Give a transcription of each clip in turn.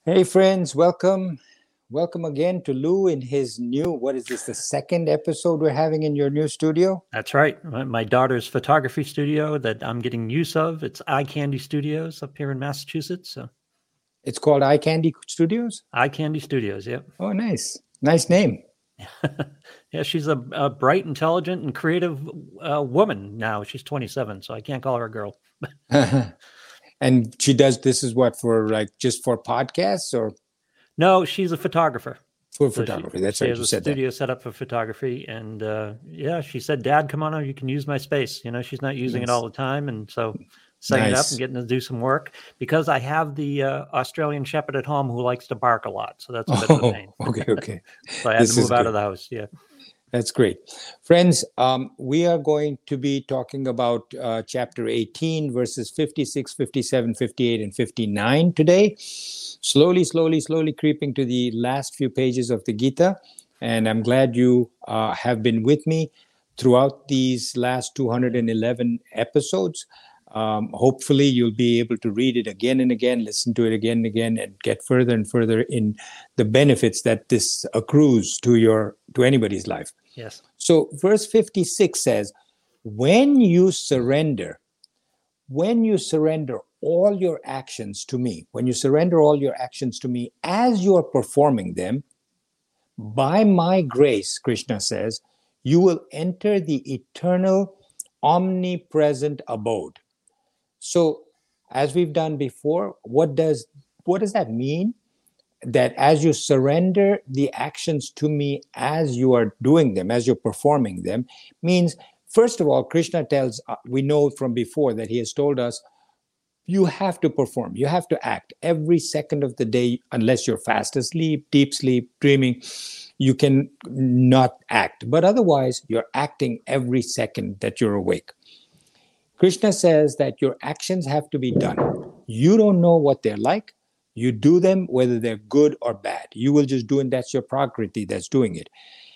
Hey friends, welcome. Welcome again to Lou in his new, what is this, the second episode we're having in your new studio? That's right. My daughter's photography studio that I'm getting use of. It's Eye Candy Studios up here in Massachusetts. So It's called Eye Candy Studios. Eye Candy Studios, yep. Oh, nice. Nice name. Yeah, she's a bright, intelligent, and creative woman now. She's 27, so I can't call her a girl. And she does, this is what, for like just for podcasts or No, she's a photographer. for So photography? That's she right, has you a said that. studio set up for photography, and yeah, she said, "Dad, come on over. You can use my space." She's not using it all the time, and so setting it up Nice. and getting to do some work because I have the Australian Shepherd at home who likes to bark a lot, so that's a bit of a Oh, pain. okay. So I had This to is move out good. of the house. Yeah. That's great. Friends, we are going to be talking about chapter 18, verses 56, 57, 58, and 59 today. Slowly creeping to the last few pages of the Gita. And I'm glad you have been with me throughout these last 211 episodes. Hopefully, you'll be able to read it again and again, listen to it again and again, and get further and further in the benefits that this accrues to anybody's life. Yes. So verse 56 says, when you surrender all your actions to me, as you are performing them, by my grace, Krishna says, you will enter the eternal omnipresent abode. So as we've done before, what does that mean? That as you surrender the actions to me as you are doing them, as you're performing them, means, first of all, Krishna tells, we know from before that he has told us, you have to perform, you have to act every second of the day, unless you're fast asleep, deep sleep, dreaming, you can not act. But otherwise, you're acting every second that you're awake. Krishna says that your actions have to be done. You don't know what they're like. You do them whether they're good or bad. You will just do it. That's your prakriti that's doing it.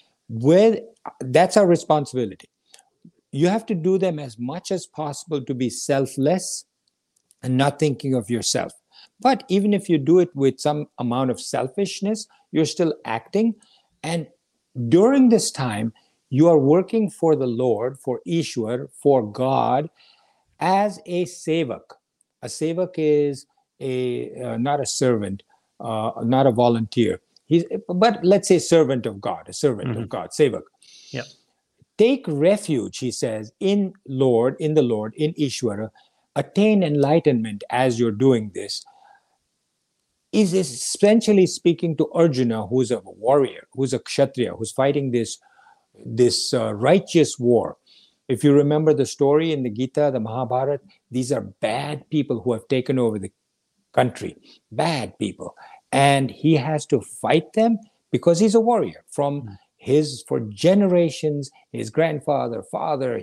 That's our responsibility. You have to do them as much as possible to be selfless and not thinking of yourself. But even if you do it with some amount of selfishness, you're still acting. And during this time, you are working for the Lord, for Ishwar, for God, as a sevak. A sevak is not a servant, not a volunteer. But let's say servant of God, a servant of God, sevak. Yep. Take refuge, he says, in the Lord, in Ishwara. Attain enlightenment as you're doing this. Is essentially speaking to Arjuna, who's a warrior, who's a kshatriya, who's fighting this righteous war. If you remember the story in the Gita, the Mahabharata, these are bad people who have taken over the country, bad people. And he has to fight them because he's a warrior for generations, his grandfather, father,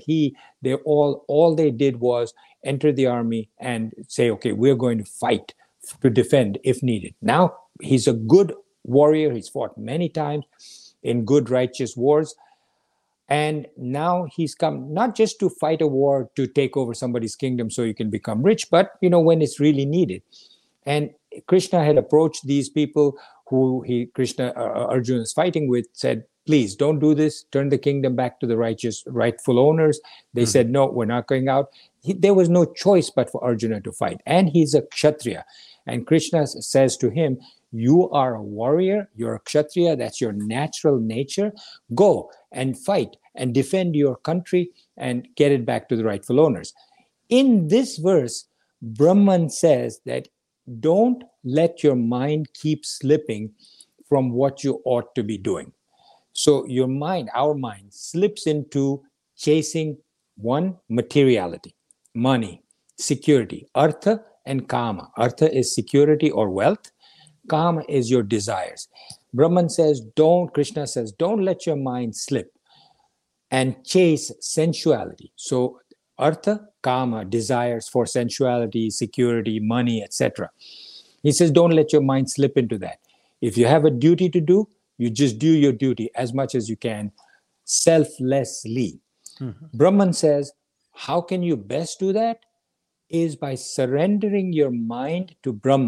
all they did was enter the army and say, okay, we're going to fight to defend if needed. Now he's a good warrior. He's fought many times in good, righteous wars. And now he's come not just to fight a war to take over somebody's kingdom so you can become rich, but when it's really needed. And Krishna had approached these people who Arjuna is fighting with, said, please don't do this, turn the kingdom back to the rightful owners. They said, no, we're not going out. There was no choice but for Arjuna to fight. And he's a kshatriya. And Krishna says to him, you are a warrior, you're a kshatriya, that's your natural nature. Go and fight and defend your country and get it back to the rightful owners. In this verse, Brahman says that don't let your mind keep slipping from what you ought to be doing. So our mind slips into chasing one, materiality, money, security, artha and kama. Artha is security or wealth. Kama is your desires. Brahman says, Krishna says, don't let your mind slip and chase sensuality. So artha, kama, desires for sensuality, security, money, etc. He says, don't let your mind slip into that. If you have a duty to do, you just do your duty as much as you can, selflessly. Brahman says, how can you best do that? Is by surrendering your mind to Brahman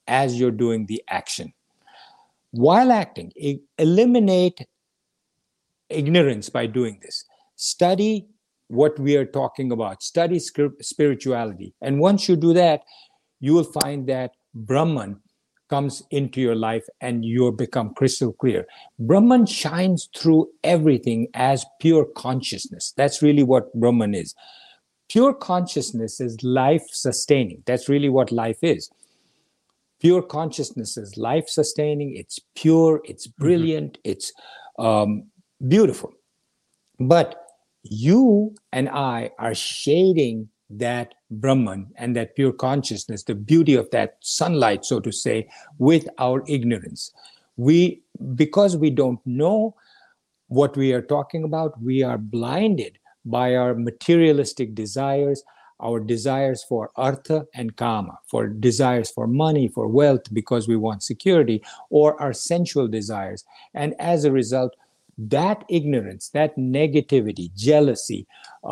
as you're doing the action. While acting, eliminate ignorance by doing this. Study what we are talking about. Study spirituality. And once you do that, you will find that Brahman comes into your life and you'll become crystal clear. Brahman shines through everything as pure consciousness. That's really what Brahman is. Pure consciousness is life sustaining. That's really what life is. Pure consciousness is life sustaining. It's pure, it's brilliant, it's beautiful. But you and I are shading that Brahman and that pure consciousness, the beauty of that sunlight, so to say, with our ignorance. Because we don't know what we are talking about, we are blinded by our materialistic desires, our desires for artha and kama, for desires for money, for wealth, because we want security, or our sensual desires. And as a result, that ignorance, that negativity, jealousy,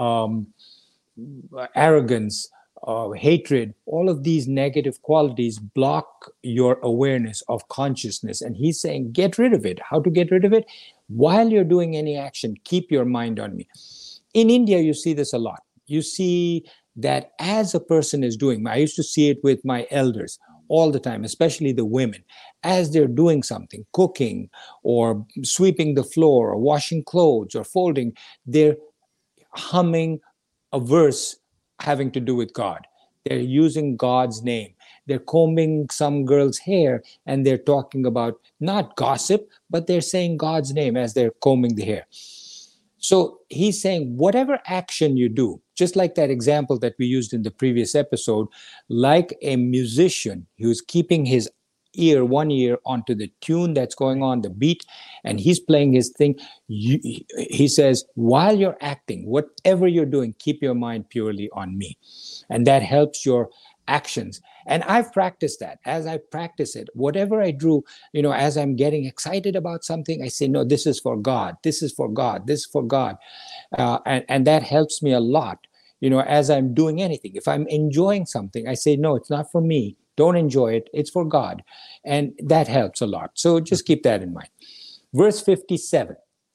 arrogance, hatred, all of these negative qualities block your awareness of consciousness. And he's saying, get rid of it. How to get rid of it? While you're doing any action, keep your mind on me. In India, you see this a lot. You see that as a person is doing, I used to see it with my elders all the time, especially the women, as they're doing something, cooking or sweeping the floor or washing clothes or folding, they're humming a verse having to do with God. They're using God's name. They're combing some girl's hair and they're talking about not gossip, but they're saying God's name as they're combing the hair. So he's saying whatever action you do, just like that example that we used in the previous episode, like a musician who's keeping his one ear onto the tune that's going on, the beat, and he's playing his thing. He says, while you're acting, whatever you're doing, keep your mind purely on me. And that helps your actions. And I've practiced that. As I practice it, whatever I do, as I'm getting excited about something, I say, no, this is for God. This is for God. This is for God. And that helps me a lot, as I'm doing anything. If I'm enjoying something, I say, no, it's not for me. Don't enjoy it. It's for God. And that helps a lot. So just keep that in mind. Verse 57,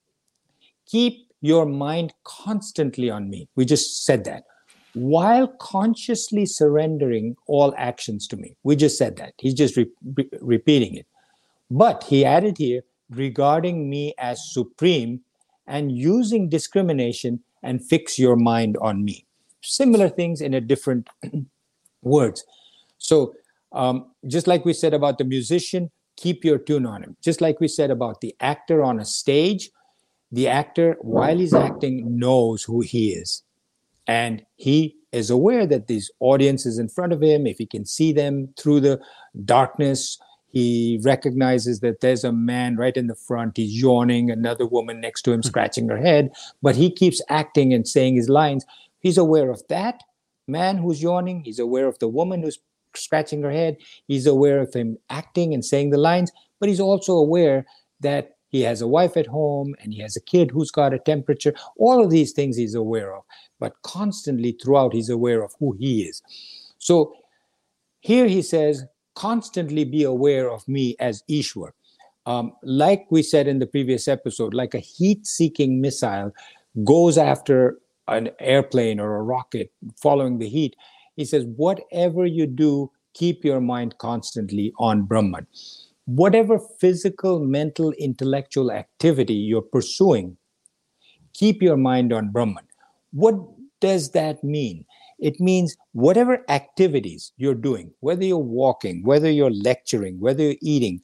keep your mind constantly on me. We just said that. While consciously surrendering all actions to me. We just said that. He's just repeating it. But he added here, regarding me as supreme and using discrimination and fix your mind on me. Similar things in a different words. So just like we said about the musician, keep your tune on him. Just like we said about the actor on a stage, the actor, while he's acting, knows who he is. And he is aware that this audience is in front of him. If he can see them through the darkness, he recognizes that there's a man right in the front. He's yawning, another woman next to him scratching her head. But he keeps acting and saying his lines. He's aware of that man who's yawning. He's aware of the woman who's scratching her head. He's aware of him acting and saying the lines. But he's also aware that he has a wife at home and he has a kid who's got a temperature. All of these things he's aware of. But constantly throughout, he's aware of who he is. So here he says, constantly be aware of me as Ishwar. Like we said in the previous episode, like a heat-seeking missile goes after an airplane or a rocket following the heat. He says, whatever you do, keep your mind constantly on Brahman. Whatever physical, mental, intellectual activity you're pursuing, keep your mind on Brahman. What does that mean? It means whatever activities you're doing, whether you're walking, whether you're lecturing, whether you're eating,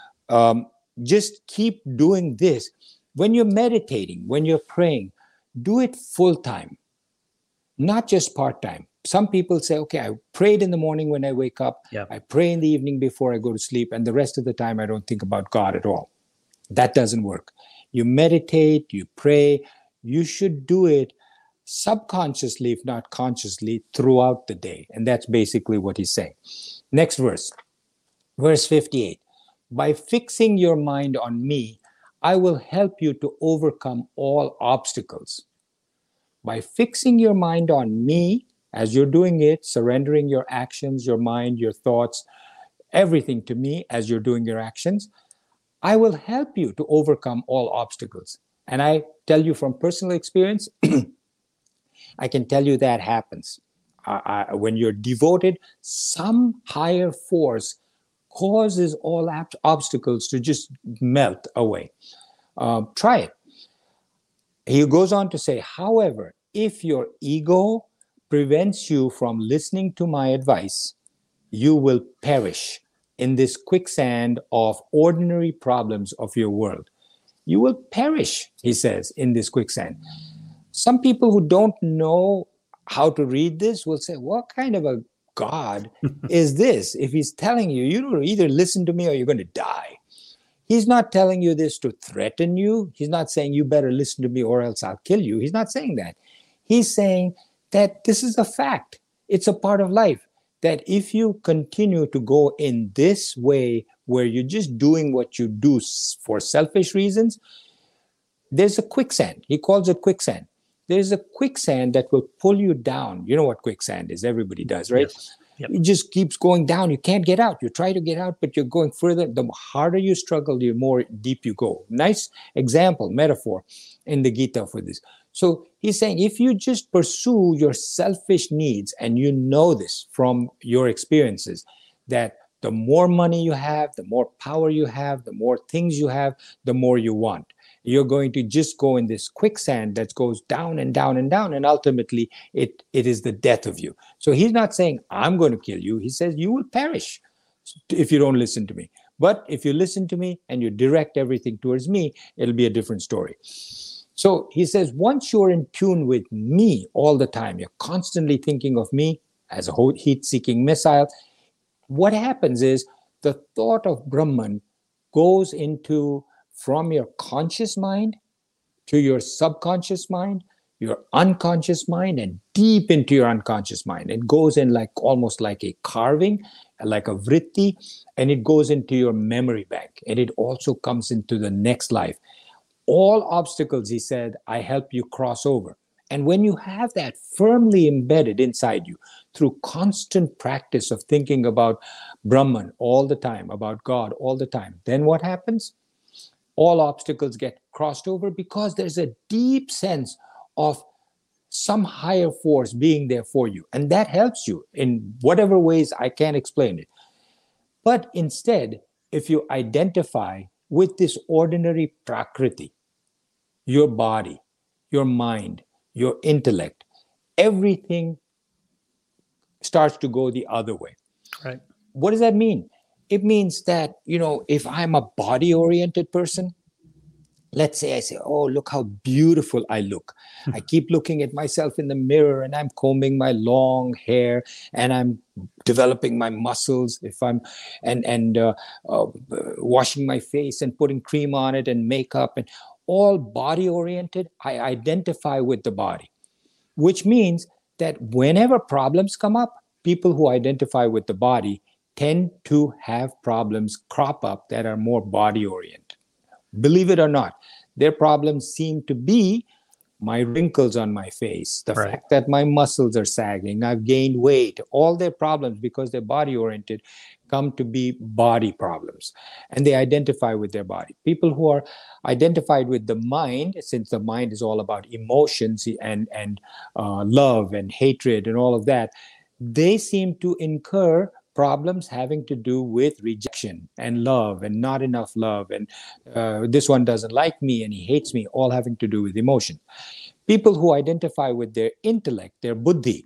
just keep doing this. When you're meditating, when you're praying, do it full time, not just part time. Some people say, okay, I prayed in the morning when I wake up. Yeah. I pray in the evening before I go to sleep. And the rest of the time, I don't think about God at all. That doesn't work. You meditate, you pray. You should do it subconsciously, if not consciously, throughout the day. And that's basically what he's saying. Next verse, verse 58. By fixing your mind on me, I will help you to overcome all obstacles. By fixing your mind on me, as you're doing it, surrendering your actions, your mind, your thoughts, everything to me as you're doing your actions, I will help you to overcome all obstacles. And I tell you from personal experience, I can tell you that happens. When you're devoted, some higher force causes all obstacles to just melt away. Try it. He goes on to say, however, if your ego prevents you from listening to my advice, you will perish in this quicksand of ordinary problems of your world. You will perish, he says, in this quicksand. Some people who don't know how to read this will say, what kind of a God is this? If he's telling you, you don't either listen to me or you're going to die. He's not telling you this to threaten you. He's not saying you better listen to me or else I'll kill you. He's not saying that. He's saying that this is a fact. It's a part of life. That if you continue to go in this way where you're just doing what you do for selfish reasons, there's a quicksand. He calls it quicksand. There's a quicksand that will pull you down. You know what quicksand is. Everybody does, right? Yes. Yep. It just keeps going down. You can't get out. You try to get out, but you're going further. The harder you struggle, the more deep you go. Nice example, metaphor in the Gita for this. So he's saying if you just pursue your selfish needs, and you know this from your experiences, that the more money you have, the more power you have, the more things you have, the more you want. You're going to just go in this quicksand that goes down and down and down, and ultimately it is the death of you. So he's not saying, I'm going to kill you. He says, you will perish if you don't listen to me. But if you listen to me and you direct everything towards me, it'll be a different story. So he says, once you're in tune with me all the time, you're constantly thinking of me as a heat-seeking missile, what happens is the thought of Brahman goes into from your conscious mind to your subconscious mind, your unconscious mind, and deep into your unconscious mind. It goes in like almost like a carving, like a vritti, and it goes into your memory bank. And it also comes into the next life. All obstacles, he said, I help you cross over. And when you have that firmly embedded inside you through constant practice of thinking about Brahman all the time, about God all the time, then what happens? All obstacles get crossed over because there's a deep sense of some higher force being there for you. And that helps you in whatever ways I can't explain it. But instead, if you identify with this ordinary prakriti, your body, your mind, your intellect, everything starts to go the other way. Right. What does that mean? It means that, if I'm a body-oriented person, let's say I say, oh, look how beautiful I look. I keep looking at myself in the mirror and I'm combing my long hair and I'm developing my muscles and washing my face and putting cream on it and makeup and all body-oriented. I identify with the body, which means that whenever problems come up, people who identify with the body tend to have problems crop up that are more body-oriented. Believe it or not, their problems seem to be my wrinkles on my face, the fact that my muscles are sagging, I've gained weight. All their problems, because they're body-oriented, come to be body problems. And they identify with their body. People who are identified with the mind, since the mind is all about emotions and love and hatred and all of that, they seem to incur problems having to do with rejection and love and not enough love and this one doesn't like me and he hates me, all having to do with emotion. People who identify with their intellect, their buddhi,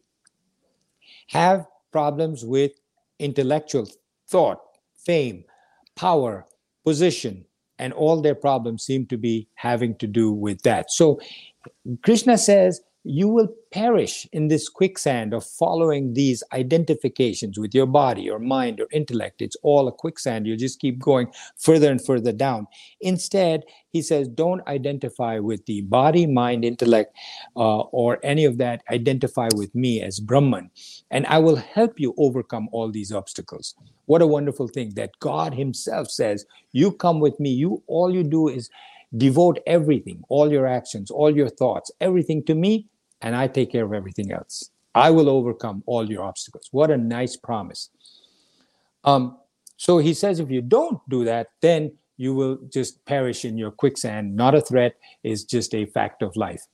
have problems with intellectual thought, fame, power, position, and all their problems seem to be having to do with that. So Krishna says, you will perish in this quicksand of following these identifications with your body, your mind, your intellect. It's all a quicksand. You just keep going further and further down. Instead, he says, don't identify with the body, mind, intellect, or any of that. Identify with me as Brahman, and I will help you overcome all these obstacles. What a wonderful thing that God himself says, you come with me. All you do is devote everything, all your actions, all your thoughts, everything to me, and I take care of everything else. I will overcome all your obstacles. What a nice promise. So he says, if you don't do that, then you will just perish in your quicksand. Not a threat, is just a fact of life.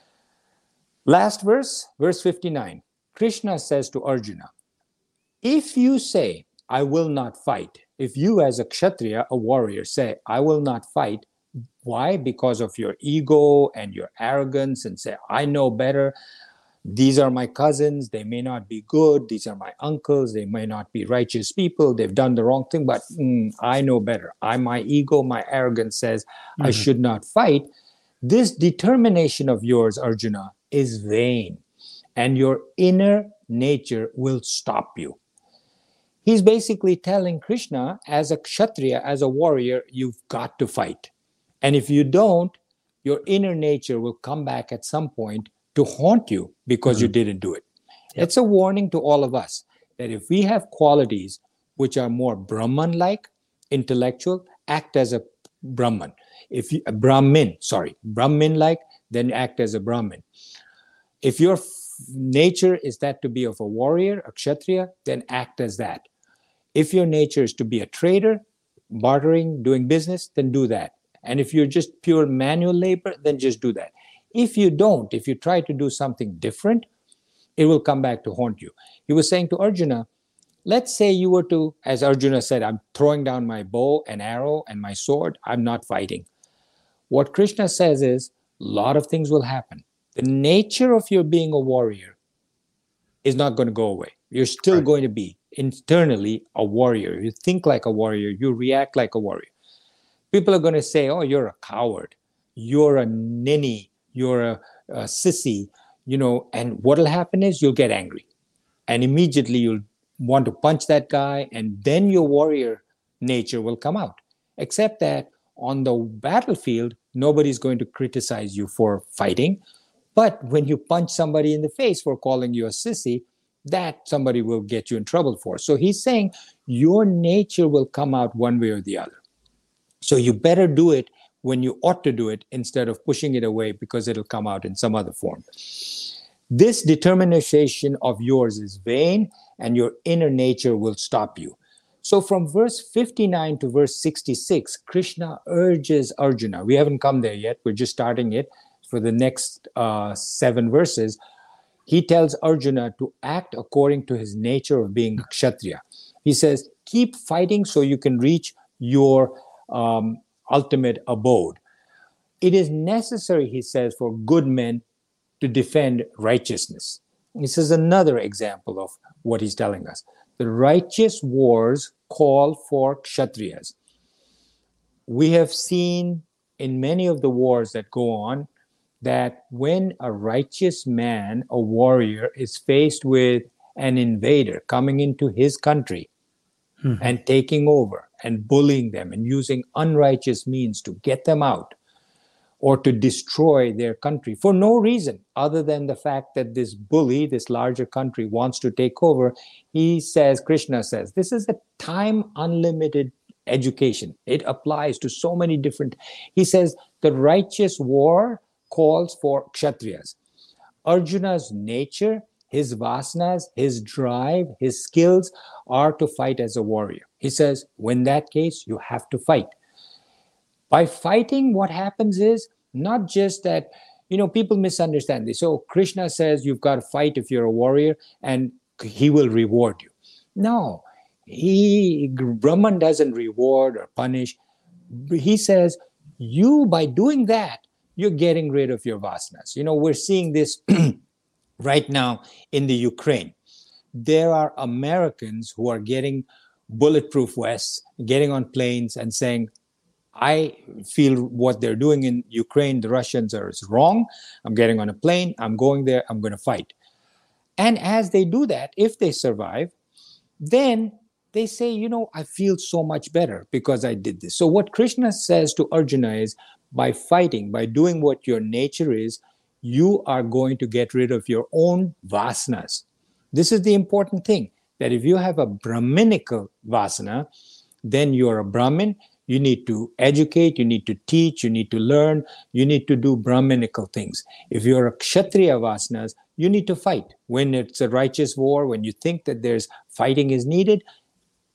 Last verse, verse 59. Krishna says to Arjuna, if you say, I will not fight, if you as a Kshatriya, a warrior, say, I will not fight, why? Because of your ego and your arrogance, and say, I know better. These are my cousins. They may not be good. These are my uncles. They may not be righteous people. They've done the wrong thing, but I know better. My ego, my arrogance says I should not fight. This determination of yours, Arjuna, is vain, and your inner nature will stop you. He's basically telling Krishna, as a Kshatriya, as a warrior, you've got to fight. And if you don't, your inner nature will come back at some point to haunt you because you didn't do it. Yep. It's a warning to all of us that if we have qualities which are more Brahman-like, intellectual, act as a Brahman. If you Brahmin-like, then act as a Brahmin. If your nature is that to be of a warrior, a Kshatriya, then act as that. If your nature is to be a trader, bartering, doing business, then do that. And if you're just pure manual labor, then just do that. If you don't, if you try to do something different, it will come back to haunt you. He was saying to Arjuna, let's say you were to, as Arjuna said, I'm throwing down my bow and arrow and my sword, I'm not fighting. What Krishna says is, a lot of things will happen. The nature of your being a warrior is not going to go away. You're still going to be internally a warrior. You think like a warrior. You react like a warrior. People are going to say, oh, you're a coward. You're a ninny. You're a sissy. And what'll happen is you'll get angry. And immediately you'll want to punch that guy. And then your warrior nature will come out. Except that on the battlefield, nobody's going to criticize you for fighting. But when you punch somebody in the face for calling you a sissy, that somebody will get you in trouble for. So he's saying your nature will come out one way or the other. So you better do it when you ought to do it instead of pushing it away because it'll come out in some other form. This determination of yours is vain, and your inner nature will stop you. So from verse 59 to verse 66, Krishna urges Arjuna. We haven't come there yet. We're just starting it for the next 7 verses. He tells Arjuna to act according to his nature of being a Kshatriya. He says, keep fighting so you can reach your ultimate abode. It is necessary, he says, for good men to defend righteousness. This is another example of what he's telling us. The righteous wars call for Kshatriyas. We have seen in many of the wars that go on that when a righteous man, a warrior, is faced with an invader coming into his country and taking over and bullying them and using unrighteous means to get them out or to destroy their country for no reason other than the fact that this bully, this larger country, wants to take over, Krishna says, this is a time unlimited education. It applies to so many different. He says the righteous war calls for Kshatriyas. Arjuna's nature, his vasanas, his drive, his skills are to fight as a warrior. He says, in that case, you have to fight. By fighting, what happens is not just that, people misunderstand this. So Krishna says you've got to fight if you're a warrior and he will reward you. No, Brahman doesn't reward or punish. He says, by doing that, you're getting rid of your vasanas. We're seeing this right now in the Ukraine. There are Americans who are getting bulletproof vests, getting on planes and saying, I feel what they're doing in Ukraine, the Russians is wrong. I'm getting on a plane. I'm going there. I'm going to fight. And as they do that, if they survive, then they say, I feel so much better because I did this. So what Krishna says to Arjuna is, by fighting, by doing what your nature is, you are going to get rid of your own vasanas. This is the important thing, that if you have a Brahminical vasana, then you're a Brahmin. You need to educate, you need to teach, you need to learn, you need to do Brahminical things. If you're a Kshatriya vasanas, you need to fight. When it's a righteous war, when you think that there's fighting is needed,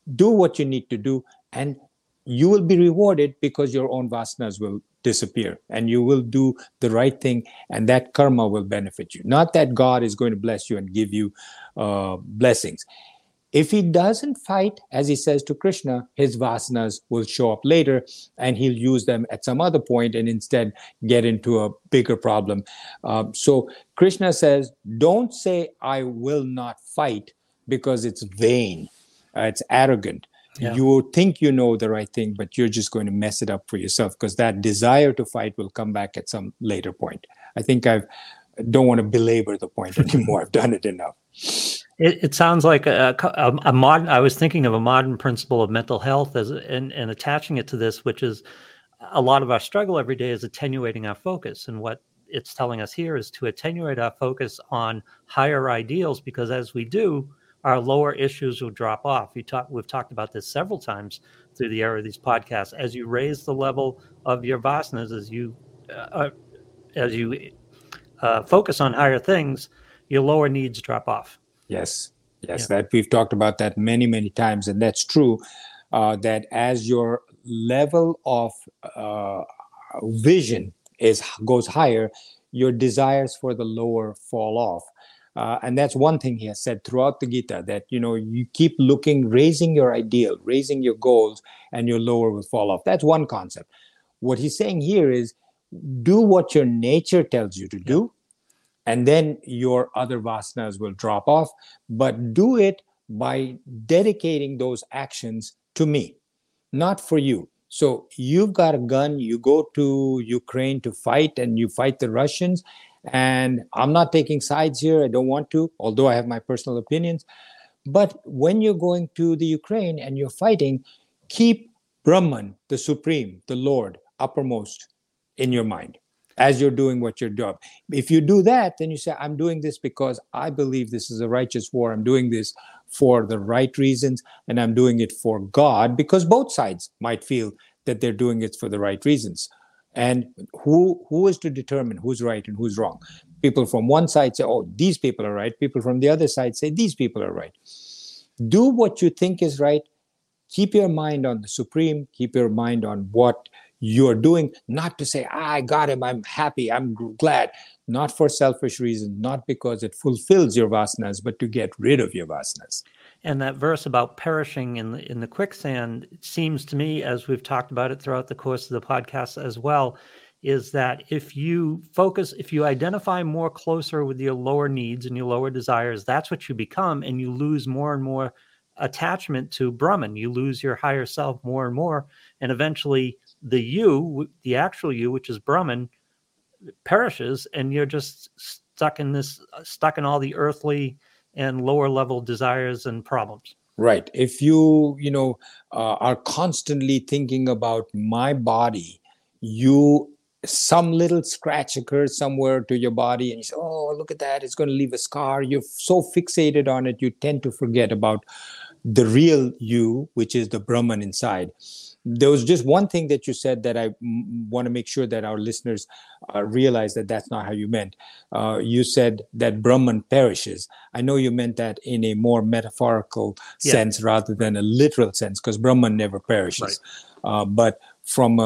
do what you need to do, and you will be rewarded because your own vasanas will disappear and you will do the right thing, and that karma will benefit you. Not that God is going to bless you and give you blessings. If he doesn't fight, as he says to Krishna, his vasanas will show up later and he'll use them at some other point and instead get into a bigger problem. So Krishna says, don't say, I will not fight, because it's vain, it's arrogant. Yeah. You think you know the right thing, but you're just going to mess it up for yourself, because that desire to fight will come back at some later point. I think I don't want to belabor the point anymore. I've done it enough. It sounds like a modern. I was thinking of a modern principle of mental health and attaching it to this, which is a lot of our struggle every day is attenuating our focus. And what it's telling us here is to attenuate our focus on higher ideals, because as we do, our lower issues will drop off. We've talked about this several times through the era of these podcasts. As you raise the level of your vasanas, as you focus on higher things, your lower needs drop off. Yes, that we've talked about that many, many times, and that's true. That as your level of vision goes higher, your desires for the lower fall off. And that's one thing he has said throughout the Gita, that, you keep looking, raising your ideal, raising your goals, and your lower will fall off. That's one concept. What he's saying here is, do what your nature tells you to do, and then your other vasanas will drop off. But do it by dedicating those actions to me, not for you. So you've got a gun, you go to Ukraine to fight, and you fight the Russians. And I'm not taking sides here. I don't want to, although I have my personal opinions. But when you're going to the Ukraine and you're fighting, keep Brahman, the Supreme, the Lord, uppermost in your mind as you're doing what you're doing. If you do that, then you say, I'm doing this because I believe this is a righteous war. I'm doing this for the right reasons, and I'm doing it for God, because both sides might feel that they're doing it for the right reasons. And who is to determine who's right and who's wrong? People from one side say, oh, these people are right. People from the other side say, these people are right. Do what you think is right. Keep your mind on the Supreme. Keep your mind on what you're doing, not to say, I got him, I'm happy, I'm glad. Not for selfish reasons, not because it fulfills your vasanas, but to get rid of your vasanas. And that verse about perishing in the quicksand, it seems to me, as we've talked about it throughout the course of the podcast as well, is that if you identify more closer with your lower needs and your lower desires, that's what you become, and you lose more and more attachment to Brahman. You lose your higher self more and more, and eventually the actual you, which is Brahman, perishes, and you're just stuck in all the earthly and lower level desires and problems. Right. If you are constantly thinking about my body, some little scratch occurs somewhere to your body, and you say, oh, look at that, it's going to leave a scar. You're so fixated on it, you tend to forget about the real you, which is the Brahman inside. There was just one thing that you said that I want to make sure that our listeners realize that that's not how you meant. You said that Brahman perishes. I know you meant that in a more metaphorical sense rather than a literal sense, because Brahman never perishes. Right. But from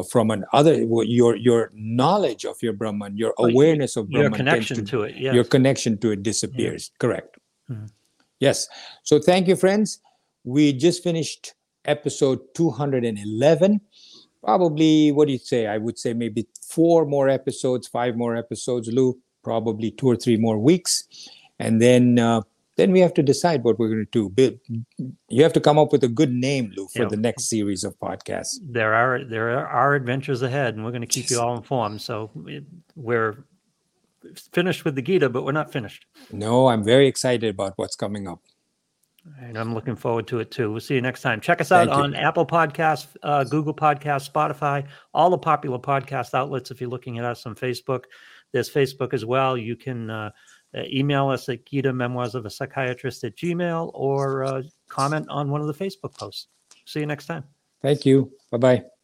your knowledge of your Brahman, your awareness of Brahman, your connection to it, your connection to it disappears. Yeah. Correct. Mm-hmm. Yes. So thank you, friends. We just finished episode 211. Probably, what do you say? I would say maybe 5 more episodes, Lou. Probably 2 or 3 more weeks. And then we have to decide what we're going to do. You have to come up with a good name, Lou, for the next series of podcasts. There are adventures ahead, and we're going to keep you all informed. So we're finished with the Gita, but we're not finished. No, I'm very excited about what's coming up. And I'm looking forward to it too. We'll see you next time. Check us out on Apple Podcasts, Google Podcasts, Spotify, all the popular podcast outlets. If you're looking at us on Facebook, there's Facebook as well. You can email us at Gita Memoirs of a Psychiatrist at Gmail, or comment on one of the Facebook posts. See you next time. Thank you. Bye-bye.